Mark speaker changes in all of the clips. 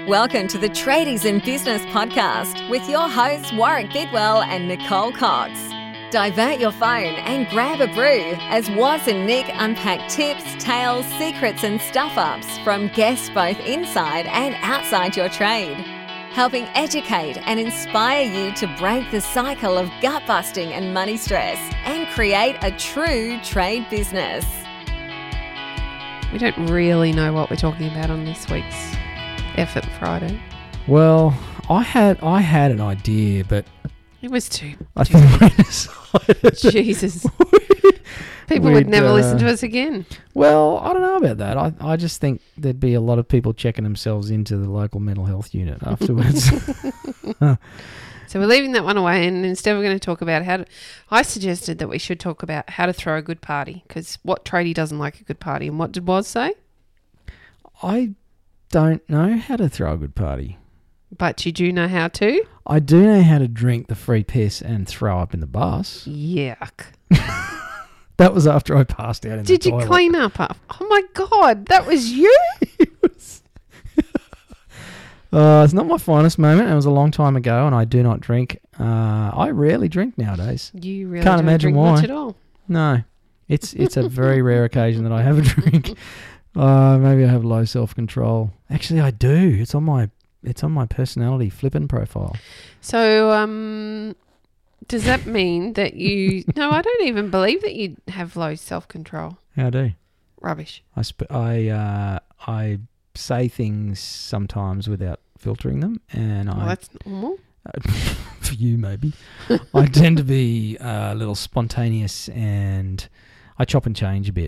Speaker 1: Welcome to the Tradies in Business podcast with your hosts Warwick Bidwell and Nicole Cox. Divert your phone and grab a brew as Waz and Nick unpack tips, tales, secrets and stuff-ups from guests both inside and outside your trade, helping educate and inspire you to break the cycle of gut-busting and money stress and create a true trade business.
Speaker 2: We don't really know what we're talking about on this week's Effort Friday.
Speaker 3: Well, I had an idea, but
Speaker 2: It was too.
Speaker 3: I think we decided
Speaker 2: Jesus. People would never listen to us again.
Speaker 3: Well, I don't know about that. I just think there'd be a lot of people checking themselves into the local mental health unit afterwards.
Speaker 2: So we're leaving that one away, and instead we're going to talk about I suggested that we should talk about how to throw a good party, because what tradie doesn't like a good party? And what did Woz say?
Speaker 3: I don't know how to throw a good party.
Speaker 2: But you do know how to?
Speaker 3: I do know how to drink the free piss and throw up in the bus.
Speaker 2: Yuck.
Speaker 3: That was after I passed out in the
Speaker 2: Did you
Speaker 3: toilet.
Speaker 2: clean up? Oh my God, that was you?
Speaker 3: It's not my finest moment. It was a long time ago, and I do not drink. I rarely drink nowadays.
Speaker 2: You really
Speaker 3: Can't
Speaker 2: don't
Speaker 3: imagine
Speaker 2: drink
Speaker 3: why.
Speaker 2: much at all.
Speaker 3: No, it's a very rare occasion that I have a drink. Maybe I have low self-control. Actually, I do. It's on my personality flippin' profile.
Speaker 2: So, does that mean that you... No, I don't even believe that you have low self-control.
Speaker 3: How do?
Speaker 2: Rubbish.
Speaker 3: I say things sometimes without filtering them, and
Speaker 2: Well, that's normal.
Speaker 3: for you maybe. I tend to be a little spontaneous, and I chop and change a bit.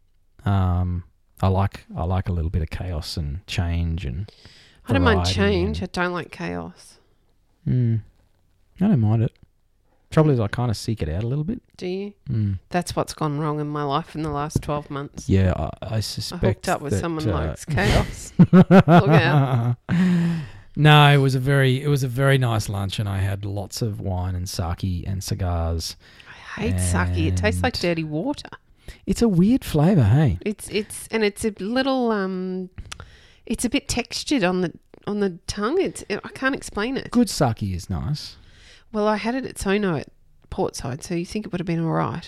Speaker 3: I like a little bit of chaos and change and
Speaker 2: I don't mind
Speaker 3: variety
Speaker 2: change. I
Speaker 3: and-
Speaker 2: don't like chaos.
Speaker 3: I don't mind it. Trouble is, I kind of seek it out a little bit.
Speaker 2: Do you?
Speaker 3: Mm.
Speaker 2: That's what's gone wrong in my life in the last 12 months.
Speaker 3: Yeah, I
Speaker 2: I
Speaker 3: suspect
Speaker 2: hooked up with
Speaker 3: that,
Speaker 2: someone who likes chaos. Look out.
Speaker 3: No, it was a very nice lunch, and I had lots of wine and sake and cigars.
Speaker 2: I hate sake. It tastes like
Speaker 3: And-
Speaker 2: dirty water.
Speaker 3: It's a weird flavour, hey?
Speaker 2: It's a little it's a bit textured on the tongue. I can't explain it.
Speaker 3: Good sake is nice.
Speaker 2: Well, I had it at Sono at Portside, so you think it would have been all right.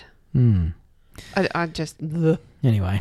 Speaker 2: I just...
Speaker 3: Anyway,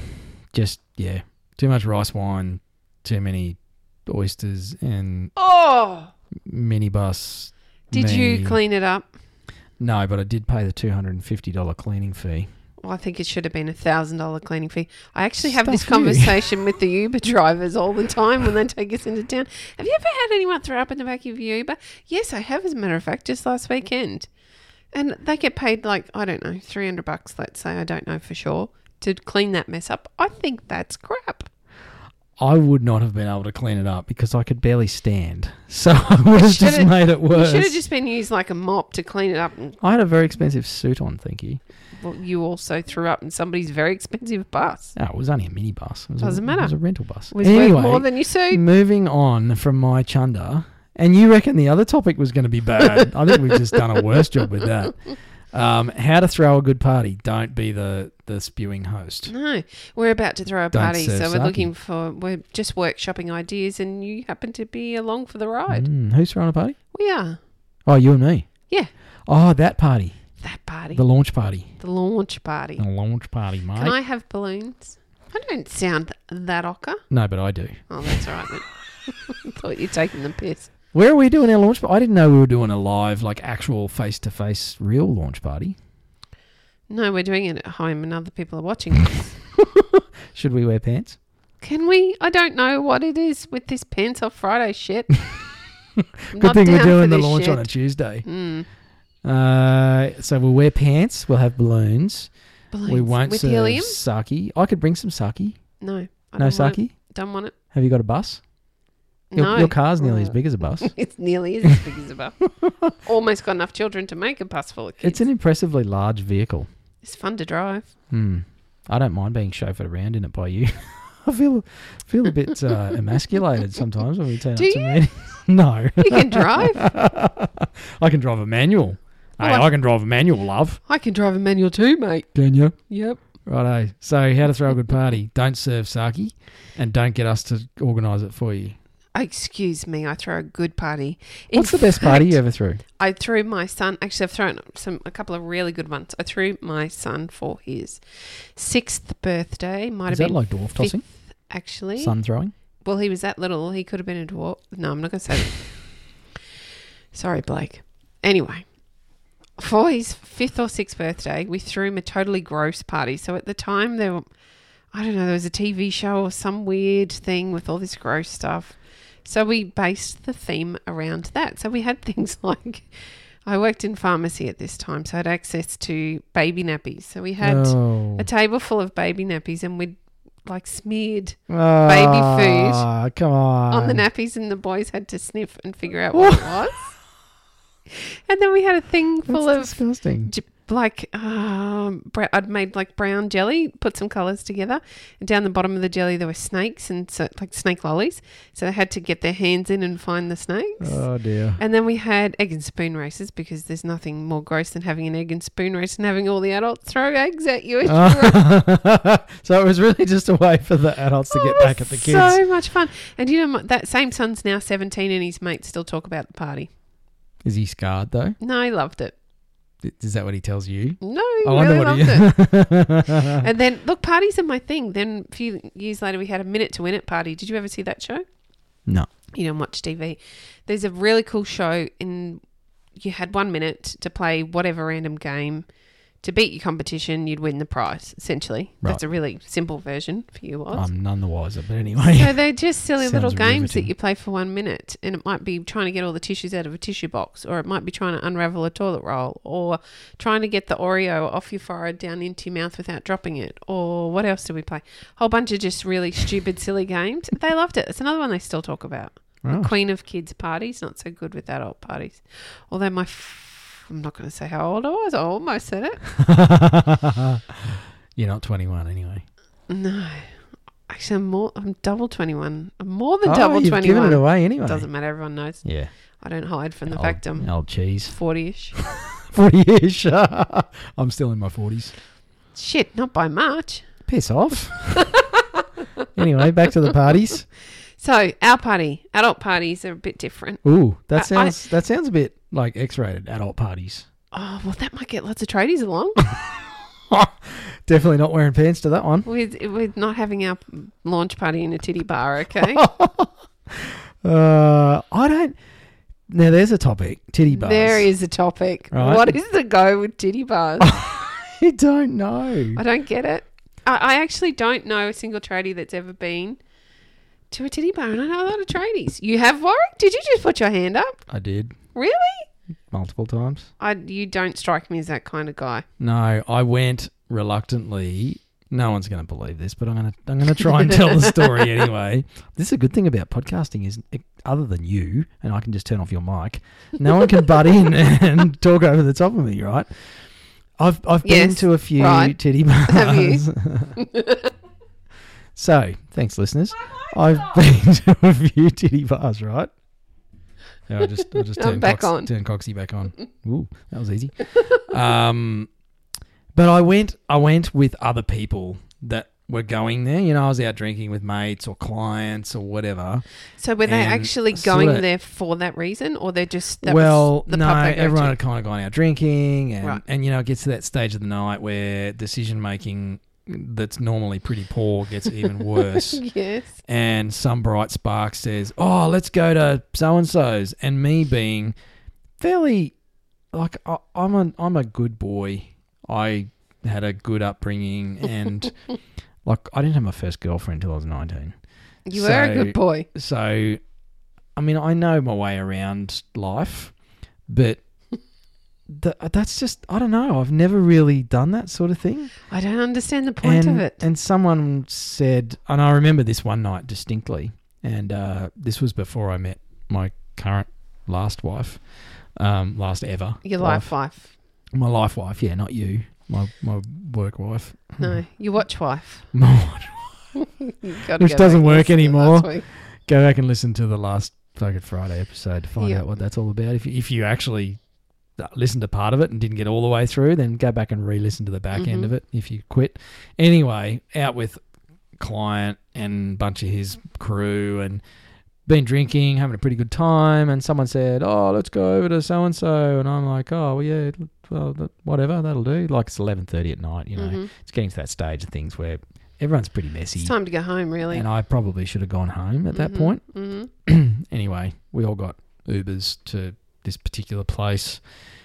Speaker 3: too much rice wine, too many oysters, and
Speaker 2: Oh!
Speaker 3: minibus.
Speaker 2: Did you clean it up?
Speaker 3: No, but I did pay the $250 cleaning fee.
Speaker 2: Well, I think it should have been a $1,000 cleaning fee. I actually have this
Speaker 3: Stuff you.
Speaker 2: conversation with the Uber drivers all the time when they take us into town. Have you ever had anyone throw up in the back of your Uber? Yes, I have, as a matter of fact, just last weekend. And they get paid like, I don't know, $300, let's say, I don't know for sure, to clean that mess up. I think that's crap.
Speaker 3: I would not have been able to clean it up because I could barely stand. So I would have just made it
Speaker 2: You
Speaker 3: worse.
Speaker 2: should have just been used like a mop to clean it up. And,
Speaker 3: I had a very expensive suit on, thank you.
Speaker 2: well, you also threw up in somebody's very expensive bus.
Speaker 3: Oh, it was only a minibus.
Speaker 2: Doesn't matter.
Speaker 3: It was a rental bus.
Speaker 2: It was worth more than your suit.
Speaker 3: Moving on from my chunder, and you reckon the other topic was going to be bad. I think we've just done a worse job with that. How to throw a good party. Don't be the spewing host.
Speaker 2: No, we're about to throw a
Speaker 3: Don't
Speaker 2: party,
Speaker 3: serve
Speaker 2: so
Speaker 3: sake.
Speaker 2: we're just workshopping ideas, and you happen to be along for the ride.
Speaker 3: Who's throwing a party?
Speaker 2: We are.
Speaker 3: Oh, you and me.
Speaker 2: Yeah,
Speaker 3: Oh, that party.
Speaker 2: that party.
Speaker 3: The launch party.
Speaker 2: The launch party.
Speaker 3: The launch party, mate.
Speaker 2: Can I have balloons? I don't sound that ocker.
Speaker 3: No, but I do.
Speaker 2: Oh, that's all right then. I thought you were taking the piss.
Speaker 3: Where are we doing our launch party? I didn't know we were doing a live, like actual face-to-face real launch party.
Speaker 2: No, we're doing it at home and other people are watching us.
Speaker 3: Should we wear pants?
Speaker 2: Can we? I don't know what it is with this pants off Friday shit.
Speaker 3: Good thing we're doing the launch on a Tuesday.
Speaker 2: Mm.
Speaker 3: So we'll wear pants. We'll have balloons.
Speaker 2: Balloons.
Speaker 3: We won't
Speaker 2: with
Speaker 3: serve
Speaker 2: helium?
Speaker 3: sake. I could bring some sake.
Speaker 2: No. I
Speaker 3: No
Speaker 2: don't want it.
Speaker 3: sake?
Speaker 2: Don't want it.
Speaker 3: Have you got a bus?
Speaker 2: No.
Speaker 3: Your car's nearly as big as a bus.
Speaker 2: It's nearly as big as a bus. Almost got enough children to make a bus full of kids.
Speaker 3: It's an impressively large vehicle.
Speaker 2: It's fun to drive.
Speaker 3: I don't mind being chauffeured around in it by you. I feel a bit emasculated sometimes when we turn
Speaker 2: Do
Speaker 3: up to
Speaker 2: you?
Speaker 3: meetings. No.
Speaker 2: You can drive.
Speaker 3: I can drive a manual. Hey,
Speaker 2: Well,
Speaker 3: I can drive a manual, love.
Speaker 2: I can drive a manual too, mate.
Speaker 3: Can you?
Speaker 2: Yep.
Speaker 3: Righto. So how to throw a good party. Don't serve sake and don't get us to organise it for you.
Speaker 2: Excuse me, I throw a good party.
Speaker 3: What's the best party you ever threw?
Speaker 2: I threw my son. Actually, I've thrown a couple of really good ones. I threw my son for his 6th birthday. Might
Speaker 3: Is
Speaker 2: have
Speaker 3: that
Speaker 2: been
Speaker 3: like dwarf tossing?
Speaker 2: 5th, actually.
Speaker 3: Sun throwing?
Speaker 2: Well, he was that little. He could have been a dwarf. No, I'm not going to say that. Sorry, Blake. Anyway, for his 5th or 6th birthday, we threw him a totally gross party. So at the time, there was a TV show or some weird thing with all this gross stuff. So we based the theme around that. So we had things like, I worked in pharmacy at this time, so I had access to baby nappies. So we had a table full of baby nappies, and we'd like smeared baby food
Speaker 3: come
Speaker 2: on the nappies, and the boys had to sniff and figure out what it was. And then we had a thing full
Speaker 3: That's
Speaker 2: of
Speaker 3: disgusting.
Speaker 2: I'd made like brown jelly, put some colours together, and down the bottom of the jelly there were snakes, and so like snake lollies. So they had to get their hands in and find the snakes.
Speaker 3: Oh dear.
Speaker 2: And then we had egg and spoon races, because there's nothing more gross than having an egg and spoon race and having all the adults throw eggs at you.
Speaker 3: So it was really just a way for the adults to get back at the kids.
Speaker 2: So much fun. And you know, that same son's now 17, and his mates still talk about the party.
Speaker 3: Is he scarred though?
Speaker 2: No, he loved it.
Speaker 3: Is that what he tells you?
Speaker 2: No, he
Speaker 3: I wonder
Speaker 2: really
Speaker 3: what
Speaker 2: loved it. And then, look, parties are my thing. Then a few years later, we had a Minute to Win It party. Did you ever see that show?
Speaker 3: No.
Speaker 2: You don't watch TV. There's a really cool show you had 1 minute to play whatever random game. To beat your competition, you'd win the prize, essentially.
Speaker 3: Right.
Speaker 2: That's a really simple version for you, Oz.
Speaker 3: I'm none the wiser, but anyway.
Speaker 2: So they're just silly little
Speaker 3: Sounds
Speaker 2: games
Speaker 3: riveting.
Speaker 2: that you play for 1 minute, and it might be trying to get all the tissues out of a tissue box, or it might be trying to unravel a toilet roll, or trying to get the Oreo off your forehead down into your mouth without dropping it, or what else do we play? A whole bunch of just really stupid, silly games. They loved it. It's another one they still talk about.
Speaker 3: Right.
Speaker 2: The Queen of Kids parties, not so good with adult parties. Although I'm not going to say how old I was. I almost said it.
Speaker 3: You're not 21 anyway.
Speaker 2: No. Actually, I'm double 21. I'm more than double
Speaker 3: you've
Speaker 2: 21.
Speaker 3: given it away anyway.
Speaker 2: Doesn't matter. Everyone knows.
Speaker 3: Yeah.
Speaker 2: I don't hide from the fact I'm
Speaker 3: Old cheese.
Speaker 2: 40-ish.
Speaker 3: 40-ish. I'm still in my 40s.
Speaker 2: Shit, not by March.
Speaker 3: Piss off. Anyway, back to the parties.
Speaker 2: So, our party, adult parties are a bit different.
Speaker 3: Ooh, that sounds a bit like X-rated adult parties.
Speaker 2: Oh, well, that might get lots of tradies along.
Speaker 3: Definitely not wearing pants to that one.
Speaker 2: We're not having our launch party in a titty bar, okay?
Speaker 3: I don't... Now, there's a topic. Titty bars.
Speaker 2: There is a topic.
Speaker 3: Right.
Speaker 2: What is the go with titty bars?
Speaker 3: I don't know.
Speaker 2: I don't get it. I actually don't know a single tradie that's ever been to a titty bar, and I know a lot of tradies. You have, Warwick? Did you just put your hand up?
Speaker 3: I did.
Speaker 2: Really?
Speaker 3: Multiple times.
Speaker 2: You don't strike me as that kind of guy.
Speaker 3: No, I went reluctantly. No one's going to believe this, but I'm going to try and tell the story anyway. This is a good thing about podcasting is, other than you, and I can just turn off your mic, no one can butt in and talk over the top of me, right? I've been to a few titty bars.
Speaker 2: Have you?
Speaker 3: So, thanks, listeners. I've been to a few titty bars, right? Yeah, I'll just turn Coxie back on. Ooh, that was easy. But I went with other people that were going there. You know, I was out drinking with mates or clients or whatever.
Speaker 2: So were they actually going there for that reason, or they're just the pub they go
Speaker 3: everyone
Speaker 2: to?
Speaker 3: had kind of gone out drinking, and
Speaker 2: Right.
Speaker 3: and you know, it gets to that stage of the night where decision making that's normally pretty poor gets even worse.
Speaker 2: Yes.
Speaker 3: And some bright spark says, "Oh, let's go to so and so's," and me being fairly like I'm a good boy. I had a good upbringing, and like I didn't have my first girlfriend until I was 19.
Speaker 2: You were a good boy.
Speaker 3: So, I mean, I know my way around life, but that's just, I don't know. I've never really done that sort of thing.
Speaker 2: I don't understand the point of it.
Speaker 3: And someone said, and I remember this one night distinctly, and this was before I met my current last wife, last ever.
Speaker 2: Your life wife.
Speaker 3: My life wife, yeah, not you. My work wife.
Speaker 2: No, your watch wife.
Speaker 3: Which doesn't work anymore. Go back and listen to the last fucking Friday episode to find out what that's all about. If you actually listened to part of it and didn't get all the way through, then go back and re-listen to the back end of it if you quit. Anyway, out with client and a bunch of his crew, and been drinking, having a pretty good time, and someone said, "Oh, let's go over to so and so," and I'm like, "Oh, well, yeah, well, whatever, that'll do." Like it's 11:30 at night, you know. It's getting to that stage of things where everyone's pretty messy.
Speaker 2: It's time to go home, really.
Speaker 3: And I probably should have gone home at that point. Anyway, we all got Ubers to this particular place,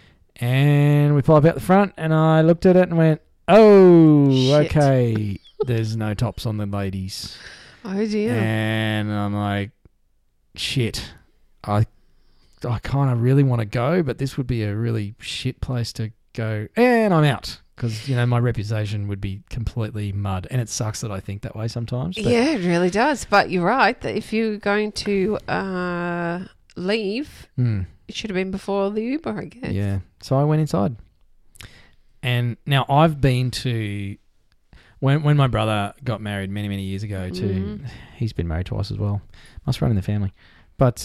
Speaker 3: and we pull up out the front, and I looked at it and went, "Oh,
Speaker 2: Shit.
Speaker 3: okay, there's no tops on the ladies."
Speaker 2: Oh, dear.
Speaker 3: And I'm like, shit, I kind of really want to go, but this would be a really shit place to go. And I'm out because, you know, my reputation would be completely mud. And it sucks that I think that way sometimes. But
Speaker 2: Yeah, it really does. But you're right that if you're going to leave, it should have been before the Uber, I guess.
Speaker 3: Yeah. So I went inside. And now I've been to... When my brother got married many, many years ago he's been married twice as well. Must run in the family. But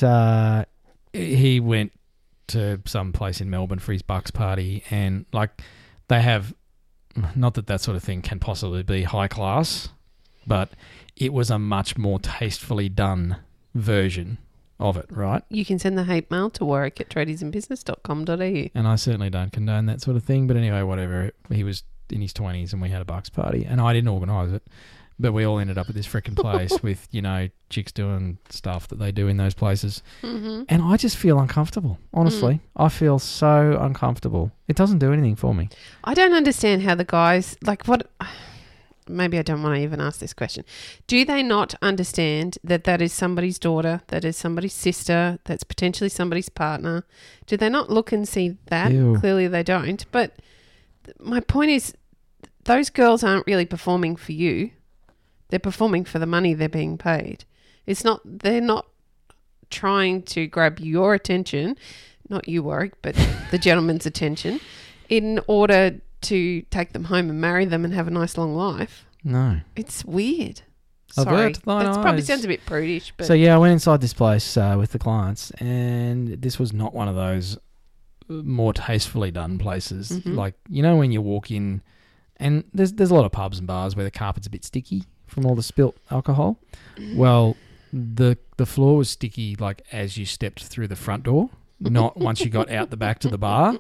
Speaker 3: he went to some place in Melbourne for his Bucks party, and like they have, not that sort of thing can possibly be high class, but it was a much more tastefully done version of it, right?
Speaker 2: You can send the hate mail to warwick@tradiesinbusiness.com.au.
Speaker 3: And I certainly don't condone that sort of thing, but anyway, whatever. He was in his 20s and we had a Bucks party, and I didn't organise it, but we all ended up at this freaking place with, you know, chicks doing stuff that they do in those places. And I just feel uncomfortable, honestly. I feel so uncomfortable. It doesn't do anything for me.
Speaker 2: I don't understand how the guys, like what, maybe I don't want to even ask this question. Do they not understand that that is somebody's daughter, that is somebody's sister, that's potentially somebody's partner? Do they not look and see that?
Speaker 3: Ew.
Speaker 2: Clearly they don't. But my point is, those girls aren't really performing for you. They're performing for the money they're being paid. They're not trying to grab your attention, not you, Warwick, but the gentleman's attention, in order to take them home and marry them and have a nice long life.
Speaker 3: No.
Speaker 2: It's weird.
Speaker 3: Avert
Speaker 2: Sorry.
Speaker 3: thine
Speaker 2: That probably
Speaker 3: eyes.
Speaker 2: sounds a bit prudish, but
Speaker 3: So yeah, I went inside this place with the clients, and this was not one of those more tastefully done places. Like, you know, when you walk in, and there's a lot of pubs and bars where the carpet's a bit sticky from all the spilt alcohol. Well, the floor was sticky like as you stepped through the front door, not once you got out the back to the bar.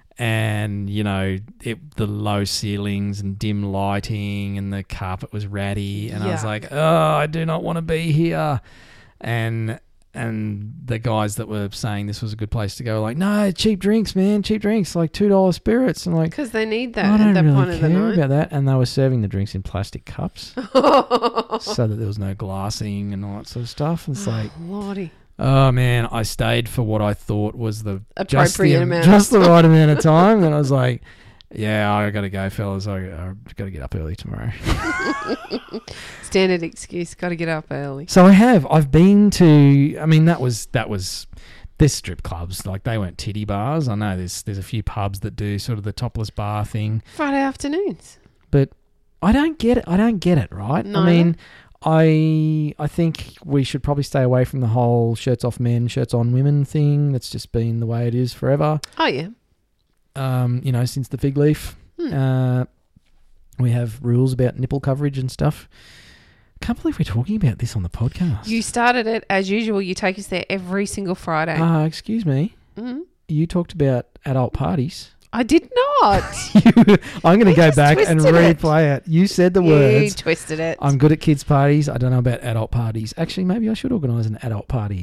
Speaker 3: And, you know, the low ceilings and dim lighting, and the carpet was ratty. And I was
Speaker 2: Yuck.
Speaker 3: like, oh, I do not want to be here. And the guys that were saying this was a good place to go, like, no, cheap drinks, man, cheap drinks, like $2 spirits. And like,
Speaker 2: because they need that
Speaker 3: I
Speaker 2: at
Speaker 3: don't
Speaker 2: that
Speaker 3: really
Speaker 2: point of the
Speaker 3: care
Speaker 2: night.
Speaker 3: about that. And they were serving the drinks in plastic cups so that there was no glassing and all that sort of stuff. And it's like,
Speaker 2: Lordy.
Speaker 3: oh man, I stayed for what I thought was the
Speaker 2: Appropriate amount.
Speaker 3: just the right amount of time. And I was like, yeah, I got to go, fellas. I got to get up early tomorrow.
Speaker 2: Standard excuse. Got to get up early.
Speaker 3: So I've been to, I mean, that was there's strip clubs, like they weren't titty bars. I know there's a few pubs that do sort of the topless bar thing,
Speaker 2: Friday afternoons.
Speaker 3: but I don't get it, right?
Speaker 2: No.
Speaker 3: I mean, I think we should probably stay away from the whole shirts off men, shirts on women thing. That's just been the way it is forever.
Speaker 2: Oh, yeah.
Speaker 3: You know, since the fig leaf. We have rules about nipple coverage and stuff. Can't believe we're talking about this on the podcast.
Speaker 2: You started it as usual. You take us there every single Friday.
Speaker 3: Excuse me.
Speaker 2: Mhm.
Speaker 3: You talked about adult parties.
Speaker 2: I did not.
Speaker 3: I'm going to go
Speaker 2: just
Speaker 3: back and
Speaker 2: twisted it.
Speaker 3: replay it. You said the
Speaker 2: You
Speaker 3: words.
Speaker 2: twisted it.
Speaker 3: I'm good at kids' parties. I don't know about adult parties. Actually, maybe I should organise an adult party.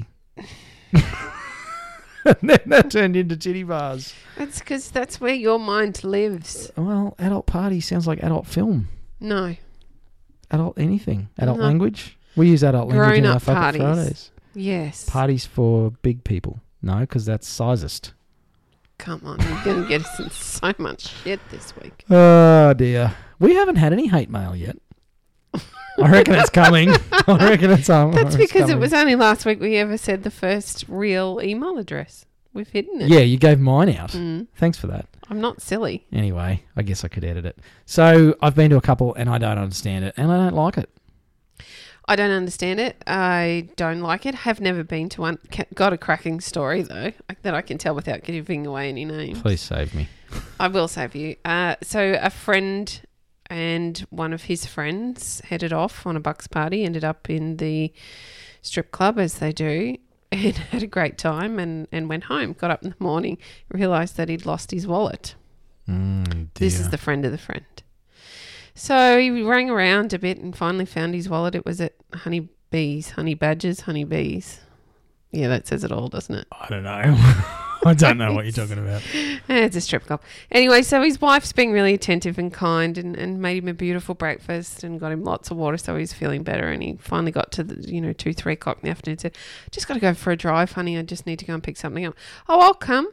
Speaker 3: And then that turned into titty bars.
Speaker 2: That's because that's where your mind lives.
Speaker 3: Well, adult party sounds like adult film.
Speaker 2: No.
Speaker 3: Adult anything. Adult
Speaker 2: Uh-huh.
Speaker 3: language. We use adult language in our
Speaker 2: Grown-up
Speaker 3: Fuck It
Speaker 2: parties.
Speaker 3: Fridays.
Speaker 2: Yes.
Speaker 3: Parties for big people. No, because that's sizest.
Speaker 2: Come on. You're going to get us in so much shit this week.
Speaker 3: Oh, dear. We haven't had any hate mail yet. I reckon it's coming. I reckon it's
Speaker 2: That's because it
Speaker 3: coming.
Speaker 2: was only last week we ever said the first real email address. We've hidden it.
Speaker 3: Yeah, you gave mine out.
Speaker 2: Mm.
Speaker 3: Thanks for that.
Speaker 2: I'm not silly.
Speaker 3: Anyway, I guess I could edit it. So I've been to a couple and I don't understand it and I don't like it.
Speaker 2: I don't understand it. I don't like it. Have never been to one. Got a cracking story, though, that I can tell without giving away any names.
Speaker 3: Please save me.
Speaker 2: I will save you. So a friend and one of his friends headed off on a Bucks party, ended up in the strip club, as they do, and had a great time and went home. Got up in the morning, realised that he'd lost his wallet. This is the friend of the friend. So he rang around a bit and finally found his wallet. It was at Honey Badgers. Yeah, that says it all, doesn't it?
Speaker 3: I don't know. I don't know what you're talking about.
Speaker 2: It's a strip club. Anyway, so his wife's being really attentive and kind and made him a beautiful breakfast and got him lots of water, so he's feeling better. And he finally got to the 2-3 o'clock in the afternoon and said, just got to go for a drive, honey. I just need to go and pick something up. Oh, I'll come.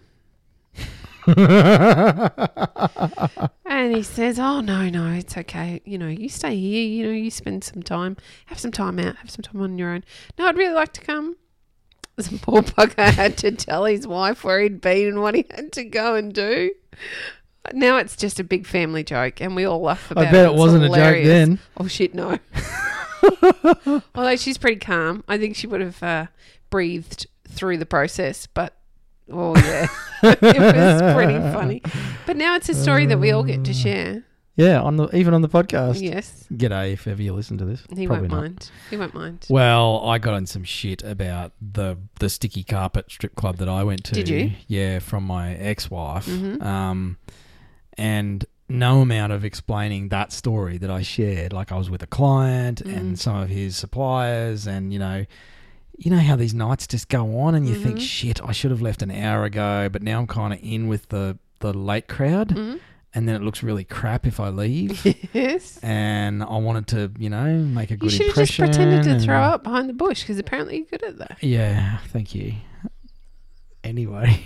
Speaker 2: And he says, oh, no, it's okay. You stay here. You spend some time. Have some time out. Have some time on your own. No, I'd really like to come. The poor bugger had to tell his wife where he'd been and what he had to go and do. Now it's just a big family joke and we all laugh about it.
Speaker 3: I bet it
Speaker 2: It's
Speaker 3: wasn't
Speaker 2: hilarious.
Speaker 3: a joke then.
Speaker 2: Oh, shit, no. Although she's pretty calm. I think she would have breathed through the process, but, oh, yeah. It was pretty funny. But now it's a story that we all get to share.
Speaker 3: Yeah, even on the podcast.
Speaker 2: Yes.
Speaker 3: G'day, if ever you listen to this.
Speaker 2: He
Speaker 3: Probably
Speaker 2: won't
Speaker 3: not.
Speaker 2: mind. He won't mind.
Speaker 3: Well, I got in some shit about the sticky carpet strip club that I went to.
Speaker 2: Did you?
Speaker 3: Yeah, from my ex-wife.
Speaker 2: Mm-hmm.
Speaker 3: And no amount of explaining that story that I shared, like I was with a client and some of his suppliers and, you know how these nights just go on and you think, shit, I should have left an hour ago, but now I'm kind of in with the late crowd.
Speaker 2: Mm-hmm.
Speaker 3: And then it looks really crap if I leave.
Speaker 2: Yes.
Speaker 3: And I wanted to, make a good
Speaker 2: You should have just
Speaker 3: impression.
Speaker 2: pretended to throw up behind the bush because apparently you're good at that.
Speaker 3: Yeah, thank you. Anyway.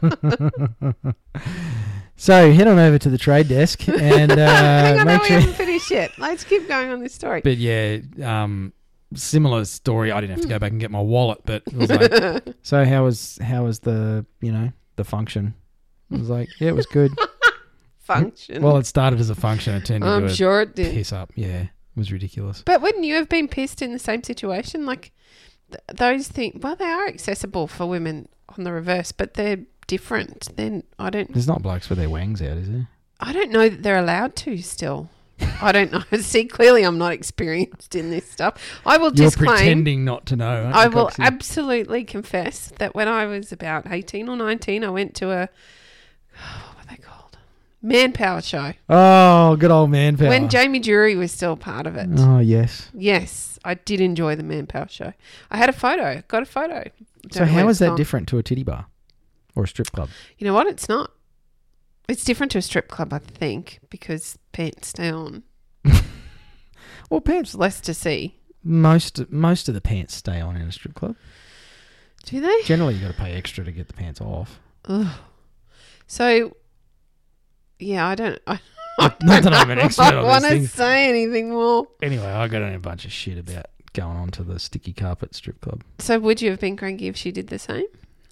Speaker 3: So head on over to the trade desk and
Speaker 2: Hang on,
Speaker 3: make
Speaker 2: we
Speaker 3: sure.
Speaker 2: haven't finished yet. Let's keep going on this story.
Speaker 3: But yeah, similar story. I didn't have to go back and get my wallet, but it was like, so how was the the function? I was like, yeah, it was good.
Speaker 2: Function.
Speaker 3: Well, it started as a function. It turned into
Speaker 2: I'm sure it
Speaker 3: a
Speaker 2: did.
Speaker 3: piss up. Yeah, it was ridiculous.
Speaker 2: But wouldn't you have been pissed in the same situation? Like those things, well, they are accessible for women on the reverse, but they're different. Then
Speaker 3: There's not blokes with their wangs out, is there?
Speaker 2: I don't know that they're allowed to still. I don't know. See, clearly I'm not experienced in this stuff. I will
Speaker 3: You're
Speaker 2: disclaim.
Speaker 3: pretending not to know. Aren't
Speaker 2: I
Speaker 3: you,
Speaker 2: will
Speaker 3: Coxie?
Speaker 2: absolutely confess that when I was about 18 or 19, I went to what were they called? Manpower show.
Speaker 3: Oh, good old Manpower.
Speaker 2: When Jamie Drury was still part of it.
Speaker 3: Oh, yes.
Speaker 2: Yes, I did enjoy the Manpower show. I had a photo. Got a photo.
Speaker 3: So
Speaker 2: Don't know
Speaker 3: how
Speaker 2: where
Speaker 3: is
Speaker 2: it's
Speaker 3: that
Speaker 2: gone.
Speaker 3: different to a titty bar or a strip club?
Speaker 2: You know what? It's not. It's different to a strip club, I think, because pants stay on.
Speaker 3: Well, pants.
Speaker 2: There's less to see.
Speaker 3: Most of the pants stay on in a strip club.
Speaker 2: Do they?
Speaker 3: Generally, you got to pay extra to get the pants off.
Speaker 2: Ugh. So, yeah, I don't. I
Speaker 3: Not that I'm an expert
Speaker 2: I
Speaker 3: on
Speaker 2: want
Speaker 3: these
Speaker 2: to
Speaker 3: things.
Speaker 2: say anything more.
Speaker 3: Anyway, I got in a bunch of shit about going on to the sticky carpet strip club.
Speaker 2: So, would you have been cranky if she did the same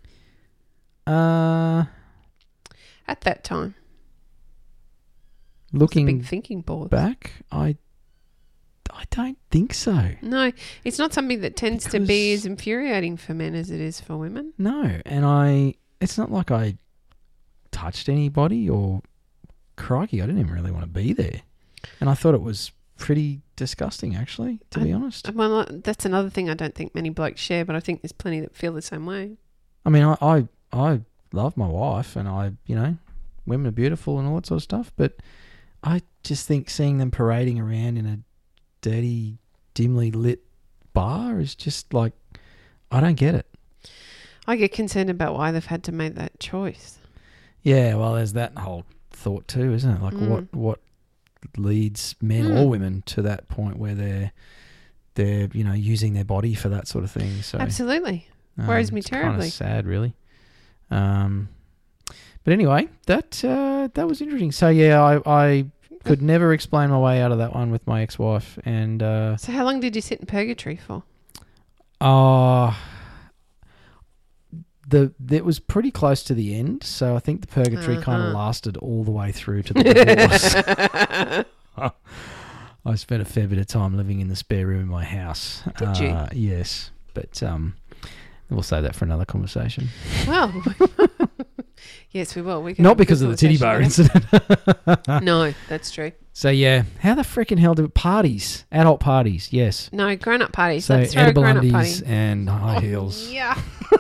Speaker 3: Uh,
Speaker 2: at that time?
Speaker 3: looking
Speaker 2: Big thinking board.
Speaker 3: back, I don't think so.
Speaker 2: No, it's not something that tends to be
Speaker 3: Because-
Speaker 2: as infuriating for men as it is for women.
Speaker 3: No, and it's not like I touched anybody or crikey, I didn't even really want to be there. And I thought it was pretty disgusting, actually, to be honest.
Speaker 2: Well, that's another thing I don't think many blokes share, but I think there's plenty that feel the same way.
Speaker 3: I mean, I love my wife and women are beautiful and all that sort of stuff, but I just think seeing them parading around in a dirty, dimly lit bar is just like, I don't get it.
Speaker 2: I get concerned about why they've had to make that choice.
Speaker 3: Yeah, well, there's that whole thought too, isn't it? Like what leads men or women to that point where they're using their body for that sort of thing. So
Speaker 2: Absolutely. Worries me
Speaker 3: it's
Speaker 2: terribly.
Speaker 3: kind of sad, really. But anyway, that was interesting. So yeah, I could never explain my way out of that one with my ex-wife, and
Speaker 2: So how long did you sit in purgatory for?
Speaker 3: it was pretty close to the end, so I think the purgatory kind of lasted all the way through to the divorce. I spent a fair bit of time living in the spare room in my house.
Speaker 2: Did you?
Speaker 3: Yes, but we'll save that for another conversation.
Speaker 2: Well, Yes, we will. We can
Speaker 3: Not
Speaker 2: have a good
Speaker 3: because of the titty bar
Speaker 2: conversation
Speaker 3: incident.
Speaker 2: about it. No, that's true.
Speaker 3: So, yeah, how the frickin' hell do parties? Adult parties, yes.
Speaker 2: No, grown-up parties.
Speaker 3: So,
Speaker 2: Let's throw a
Speaker 3: edible
Speaker 2: grown-up
Speaker 3: undies
Speaker 2: party.
Speaker 3: and high heels.
Speaker 2: Yeah.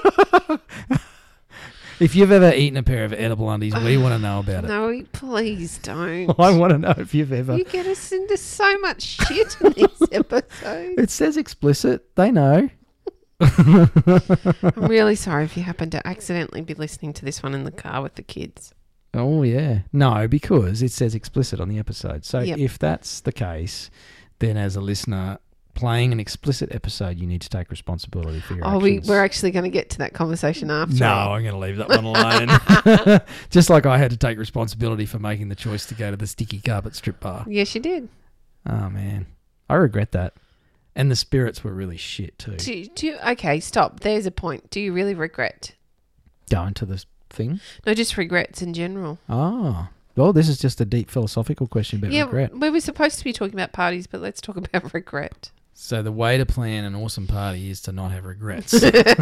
Speaker 3: If you've ever eaten a pair of edible undies, we want to know about it.
Speaker 2: No, please don't.
Speaker 3: I want to know if you've ever...
Speaker 2: You get us into so much shit in these episodes.
Speaker 3: It says explicit. They know.
Speaker 2: I'm really sorry if you happen to accidentally be listening to this one in the car with the kids.
Speaker 3: Oh, yeah. No, because it says explicit on the episode. So
Speaker 2: Yep.
Speaker 3: if that's the case, then as a listener playing an explicit episode, you need to take responsibility for your actions.
Speaker 2: We're actually going to get to that conversation after.
Speaker 3: No, I'm going to leave that one alone. Just like I had to take responsibility for making the choice to go to the sticky carpet strip bar.
Speaker 2: Yes, you did.
Speaker 3: Oh, man. I regret that. And the spirits were really shit too.
Speaker 2: Okay, stop. There's a point. Do you really regret?
Speaker 3: Going to the thing?
Speaker 2: No, just regrets in general.
Speaker 3: Oh. Well, this is just a deep philosophical question about regret.
Speaker 2: We were supposed to be talking about parties, but let's talk about regret.
Speaker 3: So the way to plan an awesome party is to not have regrets.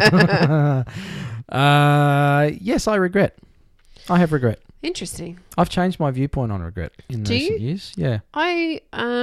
Speaker 3: Yes, I regret. I have regret.
Speaker 2: Interesting.
Speaker 3: I've changed my viewpoint on regret in recent years. Yeah.
Speaker 2: I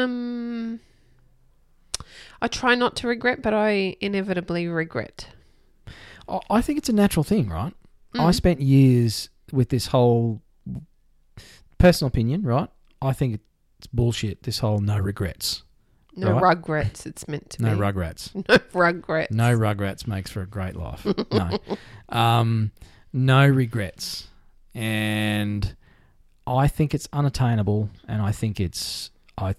Speaker 2: try not to regret, but I inevitably regret.
Speaker 3: I think it's a natural thing, right?
Speaker 2: Mm.
Speaker 3: I spent years with this whole personal opinion, right? I think it's bullshit, this whole no regrets.
Speaker 2: No
Speaker 3: right?
Speaker 2: rugrats, it's meant to
Speaker 3: No
Speaker 2: be.
Speaker 3: rugrats.
Speaker 2: No rugrats.
Speaker 3: No rugrats makes for a great life. No. No regrets. And I think it's unattainable, and I think it's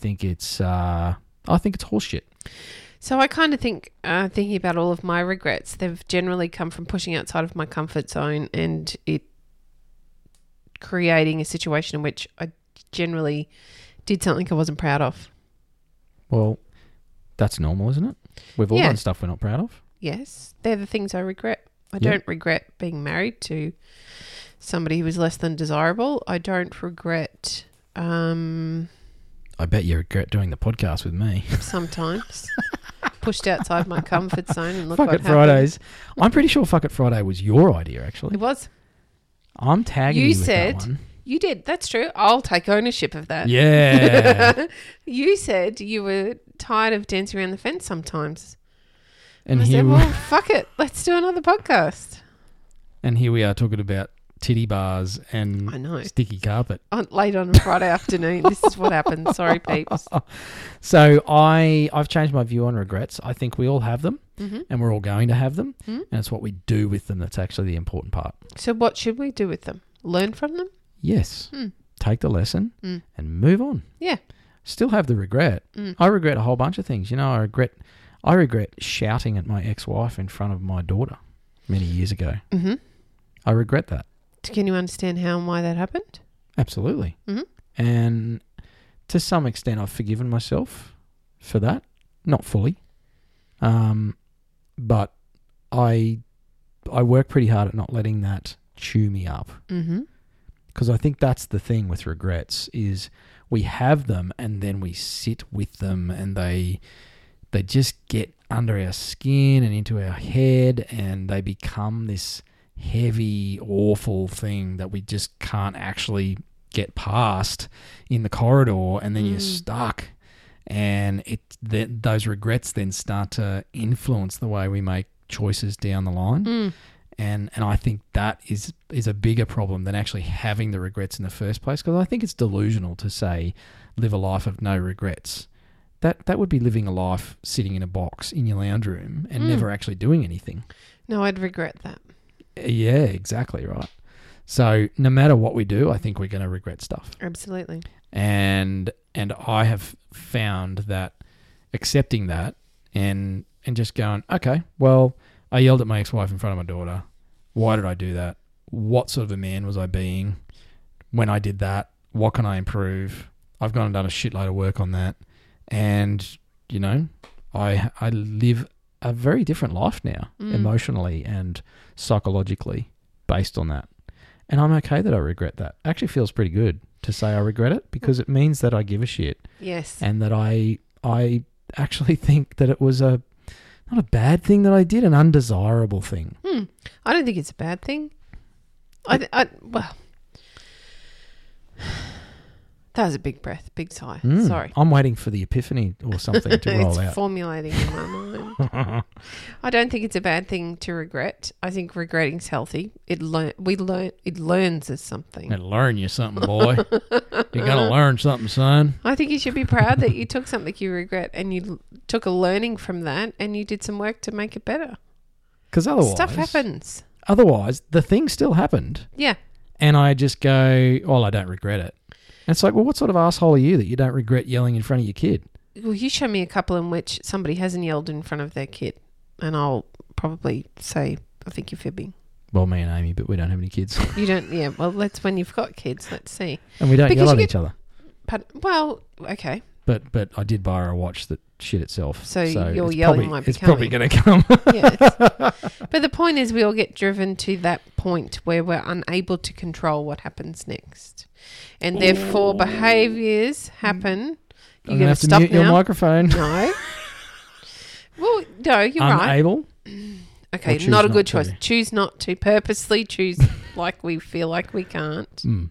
Speaker 3: horseshit.
Speaker 2: So I kind of think, thinking about all of my regrets, they've generally come from pushing outside of my comfort zone and it creating a situation in which I generally did something I wasn't proud of.
Speaker 3: Well, that's normal, isn't it? We've all
Speaker 2: Yeah.
Speaker 3: done stuff we're not proud of.
Speaker 2: Yes, they're the things I regret. I
Speaker 3: Yeah.
Speaker 2: don't regret being married to somebody who was less than desirable. I don't regret
Speaker 3: I bet you regret doing the podcast with me.
Speaker 2: sometimes pushed outside my comfort zone and look
Speaker 3: Fuck
Speaker 2: what
Speaker 3: It
Speaker 2: happened.
Speaker 3: Fridays. I'm pretty sure Fuck It Friday was your idea, actually.
Speaker 2: It was.
Speaker 3: I'm tagging you with that one.
Speaker 2: You did. That's true. I'll take ownership of that.
Speaker 3: Yeah.
Speaker 2: You said you were tired of dancing around the fence sometimes.
Speaker 3: And
Speaker 2: I
Speaker 3: here,
Speaker 2: said, well, fuck it. Let's do another podcast.
Speaker 3: and here we are talking about titty bars and
Speaker 2: I know.
Speaker 3: sticky carpet.
Speaker 2: Late on a Friday afternoon. This is what happens. Sorry, peeps.
Speaker 3: So I've changed my view on regrets. I think we all have them,
Speaker 2: Mm-hmm.
Speaker 3: and we're all going to have them,
Speaker 2: Mhm.
Speaker 3: and it's what we do with them that's actually the important part.
Speaker 2: So what should we do with them? Learn from them?
Speaker 3: Yes.
Speaker 2: Mm.
Speaker 3: Take the lesson
Speaker 2: Mm.
Speaker 3: and move on.
Speaker 2: Yeah.
Speaker 3: Still have the regret.
Speaker 2: Mm.
Speaker 3: I regret a whole bunch of things. You know, I regret shouting at my ex-wife in front of my daughter many years ago.
Speaker 2: Mm-hmm.
Speaker 3: I regret that.
Speaker 2: Can you understand how and why that happened?
Speaker 3: Absolutely.
Speaker 2: Mhm.
Speaker 3: And to some extent, I've forgiven myself for that. Not fully. But I work pretty hard at not letting that chew me up.
Speaker 2: Mm-hmm.
Speaker 3: Because I think that's the thing with regrets is we have them and then we sit with them and they just get under our skin and into our head and they become this heavy, awful thing that we just can't actually get past in the corridor, and then you're stuck. And those regrets then start to influence the way we make choices down the line.
Speaker 2: Mm.
Speaker 3: And I think that is a bigger problem than actually having the regrets in the first place, because I think it's delusional to say live a life of no regrets. That would be living a life sitting in a box in your lounge room and never actually doing anything.
Speaker 2: No, I'd regret that.
Speaker 3: Yeah, exactly right. So no matter what we do, I think we're going to regret stuff.
Speaker 2: Absolutely.
Speaker 3: And I have found that accepting that and just going, okay, well, I yelled at my ex-wife in front of my daughter. Why did I do that? What sort of a man was I being when I did that? What can I improve? I've gone and done a shitload of work on that. And, you know, I live a very different life now, emotionally and psychologically, based on that. And I'm okay that I regret that. It actually feels pretty good to say I regret it, because it means that I give a shit.
Speaker 2: Yes.
Speaker 3: And that I actually think that it was not a bad thing that I did, an undesirable thing.
Speaker 2: I don't think it's a bad thing. Well, that was a big breath, big sigh.
Speaker 3: Mm.
Speaker 2: Sorry.
Speaker 3: I'm waiting for the epiphany or something to roll
Speaker 2: It's
Speaker 3: out.
Speaker 2: formulating in my mind. I don't think it's a bad thing to regret. I think regretting's healthy. It learns us something.
Speaker 3: And learn you something, boy. You gotta learn something, son.
Speaker 2: I think you should be proud that you took something you regret and you took a learning from that and you did some work to make it better.
Speaker 3: Because otherwise,
Speaker 2: Stuff happens.
Speaker 3: Otherwise, the thing still happened,
Speaker 2: Yeah.
Speaker 3: and I just go, "Well, I don't regret it." And it's like, well, what sort of asshole are you that you don't regret yelling in front of your kid?
Speaker 2: Well, you show me a couple in which somebody hasn't yelled in front of their kid, and I'll probably say, I think you're fibbing.
Speaker 3: Well, me and Amy, but we don't have any kids,
Speaker 2: You don't, yeah, well, that's when you've got kids. Let's see.
Speaker 3: and we don't
Speaker 2: Because
Speaker 3: yell at
Speaker 2: you
Speaker 3: each other.
Speaker 2: Well, okay.
Speaker 3: But I did buy her a watch that shit itself.
Speaker 2: So your
Speaker 3: it's
Speaker 2: yelling might be
Speaker 3: It's probably
Speaker 2: coming.
Speaker 3: going to come.
Speaker 2: Yes. But the point is we all get driven to that point where we're unable to control what happens next. And therefore behaviours happen.
Speaker 3: I'm
Speaker 2: You're
Speaker 3: going to
Speaker 2: going to
Speaker 3: have to
Speaker 2: stop
Speaker 3: mute your
Speaker 2: now.
Speaker 3: microphone.
Speaker 2: No. Well, no, you're right.
Speaker 3: Unable.
Speaker 2: Okay,
Speaker 3: Or choose
Speaker 2: not a
Speaker 3: not
Speaker 2: good
Speaker 3: to.
Speaker 2: choice. Choose not to. Purposely choose like we feel like we can't.
Speaker 3: Mm.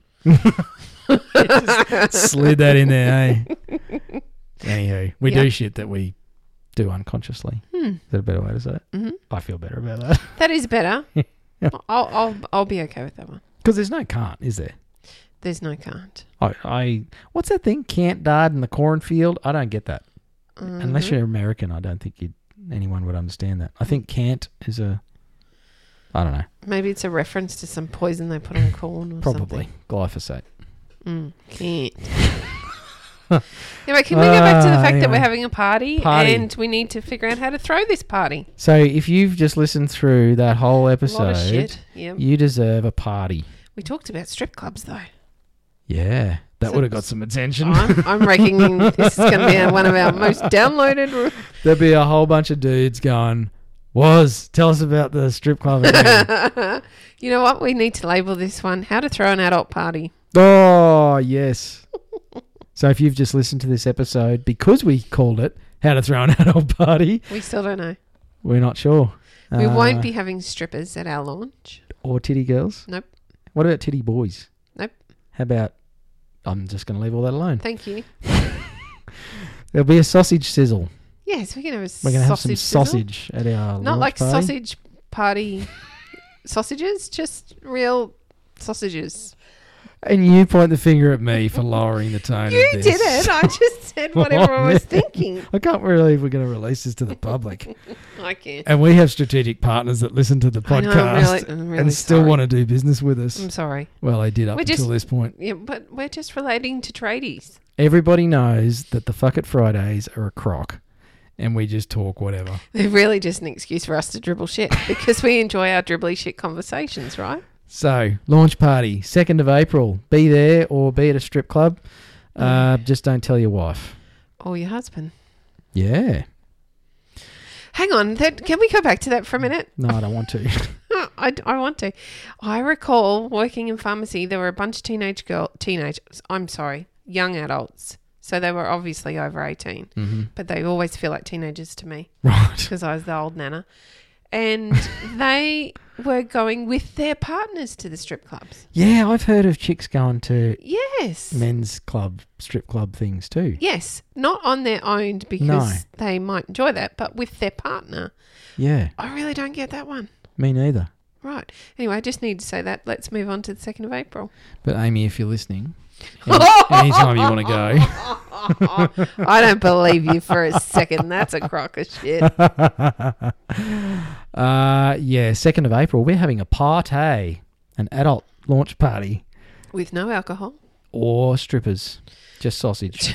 Speaker 3: Slid that in there, eh? Anywho, we
Speaker 2: Yeah.
Speaker 3: do shit that we do unconsciously. Is that a better way to say it?
Speaker 2: Mhm.
Speaker 3: I feel better about that.
Speaker 2: That is better.
Speaker 3: Yeah.
Speaker 2: I'll be okay with that one.
Speaker 3: Because there's no can't, is there?
Speaker 2: There's no can't.
Speaker 3: What's that thing? Can't died in the cornfield? I don't get that.
Speaker 2: Mm-hmm.
Speaker 3: Unless you're American, I don't think anyone would understand that. I think can't is I don't know.
Speaker 2: Maybe it's a reference to some poison they put on corn or
Speaker 3: Probably glyphosate.
Speaker 2: something. Can't. Anyway, can we go back to the fact that
Speaker 3: anyway.
Speaker 2: we're having a party
Speaker 3: Party.
Speaker 2: and we need to figure out how to throw this party?
Speaker 3: So if you've just listened through that whole
Speaker 2: A lot of
Speaker 3: episode,
Speaker 2: shit. Yeah.
Speaker 3: you deserve a party.
Speaker 2: We talked about strip clubs though.
Speaker 3: Yeah, that
Speaker 2: So-
Speaker 3: would have got some attention.
Speaker 2: I'm reckoning this is going to be one of our most downloaded.
Speaker 3: There'd be a whole bunch of dudes going, tell us about the strip club again.
Speaker 2: You know what? We need to label this one "How to Throw an Adult Party."
Speaker 3: Oh, yes. So if you've just listened to this episode, because we called it How to Throw an Adult Party,
Speaker 2: We still don't know.
Speaker 3: we're not sure.
Speaker 2: We won't be having strippers at our launch.
Speaker 3: Or titty girls.
Speaker 2: Nope.
Speaker 3: What about titty boys?
Speaker 2: Nope.
Speaker 3: How about, I'm just going to leave all that alone.
Speaker 2: Thank you.
Speaker 3: There'll be a sausage sizzle.
Speaker 2: Yes, we can have a
Speaker 3: We're going to have some
Speaker 2: sizzle.
Speaker 3: sausage at our
Speaker 2: Not
Speaker 3: launch
Speaker 2: like
Speaker 3: party.
Speaker 2: sausage party sausages, just real sausages.
Speaker 3: And you point the finger at me for lowering the tone
Speaker 2: You
Speaker 3: of this.
Speaker 2: did it. I just said whatever I was
Speaker 3: man.
Speaker 2: thinking.
Speaker 3: I can't believe we're going to release this to the public.
Speaker 2: I can't.
Speaker 3: And we have strategic partners that listen to the
Speaker 2: I know,
Speaker 3: podcast
Speaker 2: I'm really
Speaker 3: and still
Speaker 2: sorry.
Speaker 3: want to do business with us.
Speaker 2: I'm sorry.
Speaker 3: Well, they did up
Speaker 2: We're
Speaker 3: until
Speaker 2: just-
Speaker 3: this point.
Speaker 2: Yeah, but we're just relating to tradies.
Speaker 3: Everybody knows that the Fuck It Fridays are a crock and we just talk whatever.
Speaker 2: They're really just an excuse for us to dribble shit because we enjoy our dribbly shit conversations, right?
Speaker 3: So, launch party, 2nd of April. Be there or be at a strip club. Just don't tell your wife.
Speaker 2: Or your husband.
Speaker 3: Yeah.
Speaker 2: Hang on. Can we go back to that for a minute?
Speaker 3: No, I don't want to.
Speaker 2: I want to. I recall working in pharmacy. There were a bunch of young adults. So they were obviously over 18.
Speaker 3: Mm-hmm.
Speaker 2: But they always feel like teenagers to me
Speaker 3: Right.
Speaker 2: because I was the old nana. And they were going with their partners to the strip clubs.
Speaker 3: Yeah, I've heard of chicks going to
Speaker 2: Yes.
Speaker 3: men's club, strip club things too.
Speaker 2: Yes. Not on their own because they might enjoy that, but with their partner.
Speaker 3: Yeah,
Speaker 2: I really don't get that one.
Speaker 3: me neither.
Speaker 2: Right. Anyway, I just need to say that. Let's move on to the 2nd of April.
Speaker 3: But Amy, if you're listening, anytime you want to go.
Speaker 2: I don't believe you for a second. That's a crock of shit.
Speaker 3: Yeah, 2nd of April, we're having a party, an adult launch party,
Speaker 2: With no alcohol.
Speaker 3: or strippers, just sausage.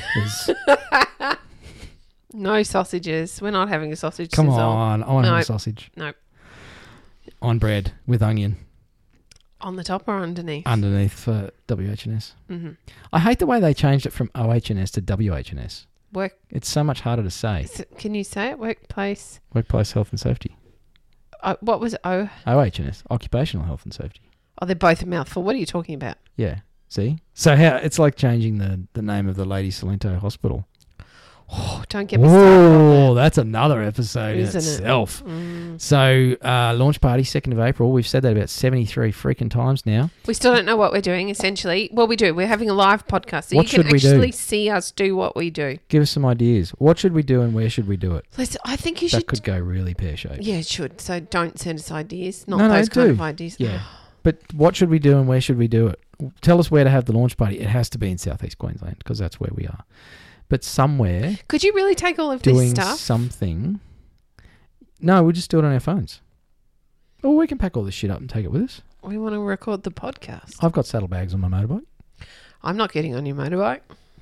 Speaker 2: No sausages. We're not having a sausage
Speaker 3: Come
Speaker 2: sizzle.
Speaker 3: on, I want to have
Speaker 2: No.
Speaker 3: a sausage.
Speaker 2: No.
Speaker 3: On bread with onion
Speaker 2: On the top or underneath?
Speaker 3: underneath for WH&S.
Speaker 2: Mm-hmm.
Speaker 3: I hate the way they changed it from OH&S to WH&S.
Speaker 2: Work.
Speaker 3: It's so much harder to say.
Speaker 2: Can you say it? Workplace.
Speaker 3: Workplace health and safety.
Speaker 2: What was O?
Speaker 3: OH&S, occupational health and safety.
Speaker 2: Oh, they're both a mouthful. What are you talking about?
Speaker 3: Yeah. See? So how it's like changing the name of the Lady Salento Hospital.
Speaker 2: Oh, don't get me started on
Speaker 3: Oh,
Speaker 2: that.
Speaker 3: that's another episode in
Speaker 2: Isn't it?
Speaker 3: itself. So, launch party, 2nd of April. We've said that about 73 freaking times now.
Speaker 2: We still don't know what we're doing, essentially. Well, we do. We're having a live podcast, so
Speaker 3: What
Speaker 2: you can
Speaker 3: should we do?
Speaker 2: actually see us do what we do.
Speaker 3: Give us some ideas. What should we do and where should we do it?
Speaker 2: I think you
Speaker 3: That
Speaker 2: should.
Speaker 3: could go really pear-shaped.
Speaker 2: Yeah, it should. So don't send us ideas. Not
Speaker 3: No,
Speaker 2: those kind
Speaker 3: do.
Speaker 2: of ideas.
Speaker 3: Yeah. But what should we do and where should we do it? Tell us where to have the launch party. It has to be in Southeast Queensland because that's where we are. But somewhere
Speaker 2: Could you really take all of this
Speaker 3: doing
Speaker 2: stuff?
Speaker 3: something. No, we'll just do it on our phones. Or we can pack all this shit up and take it with us.
Speaker 2: We want to record the podcast.
Speaker 3: I've got saddlebags on my motorbike.
Speaker 2: I'm not getting on your motorbike.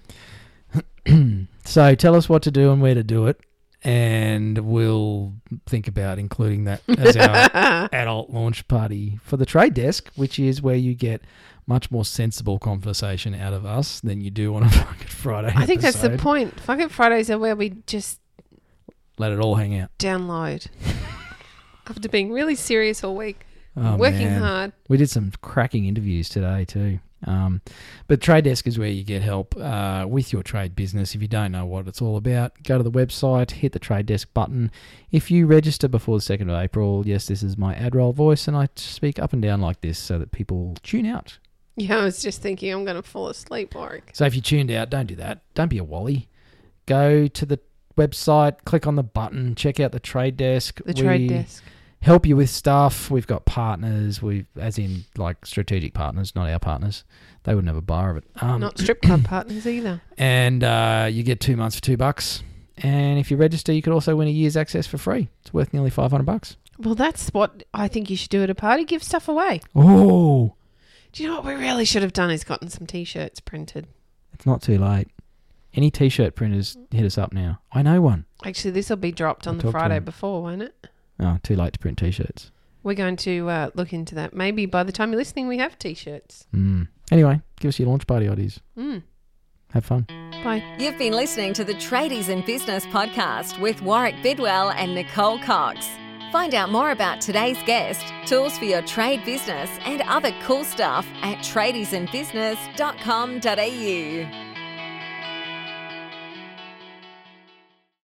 Speaker 3: So tell us what to do and where to do it. And we'll think about including that as our adult launch party for the trade desk, which is where you get much more sensible conversation out of us than you do on a fucking Friday
Speaker 2: I think that's the
Speaker 3: episode.
Speaker 2: point. Fuck it, Fridays are where we just
Speaker 3: Let it all hang out.
Speaker 2: download. After being really serious all week,
Speaker 3: Oh,
Speaker 2: working
Speaker 3: man.
Speaker 2: hard.
Speaker 3: We did some cracking interviews today too. But Trade Desk is where you get help with your trade business. If you don't know what it's all about, go to the website, hit the Trade Desk button. If you register before the 2nd of April, yes, this is my ad roll voice, and I speak up and down like this so that people tune out.
Speaker 2: Yeah, I was just thinking I'm going to fall asleep, Warwick.
Speaker 3: So if you tuned out, don't do that. Don't be a wally. Go to the website, click on the button, check out the Trade Desk.
Speaker 2: The trade desk.
Speaker 3: Help you with stuff. We've got partners. As in like strategic partners, not our partners. They would never bar of it.
Speaker 2: Not strip club partners either.
Speaker 3: And you get 2 months for $2. And if you register, you could also win a year's access for free. It's worth nearly $500.
Speaker 2: Well, that's what I think you should do at a party. Give stuff away.
Speaker 3: Oh,
Speaker 2: Do you know what we really should have done is gotten some T-shirts printed.
Speaker 3: it's not too late. Any T-shirt printers, hit us up now. I know one.
Speaker 2: Actually, this will be dropped on
Speaker 3: I'll
Speaker 2: the
Speaker 3: talk to
Speaker 2: Friday
Speaker 3: him.
Speaker 2: before, won't it?
Speaker 3: Oh, too late to print T-shirts.
Speaker 2: We're going to look into that. Maybe by the time you're listening, we have T-shirts.
Speaker 3: Anyway, give us your launch party ideas.
Speaker 2: Mm.
Speaker 3: Have fun.
Speaker 2: Bye.
Speaker 1: You've been listening to the Tradies in Business podcast with Warwick Bidwell and Nicole Cox. Find out more about today's guest, tools for your trade business, and other cool stuff at tradiesinbusiness.com.au.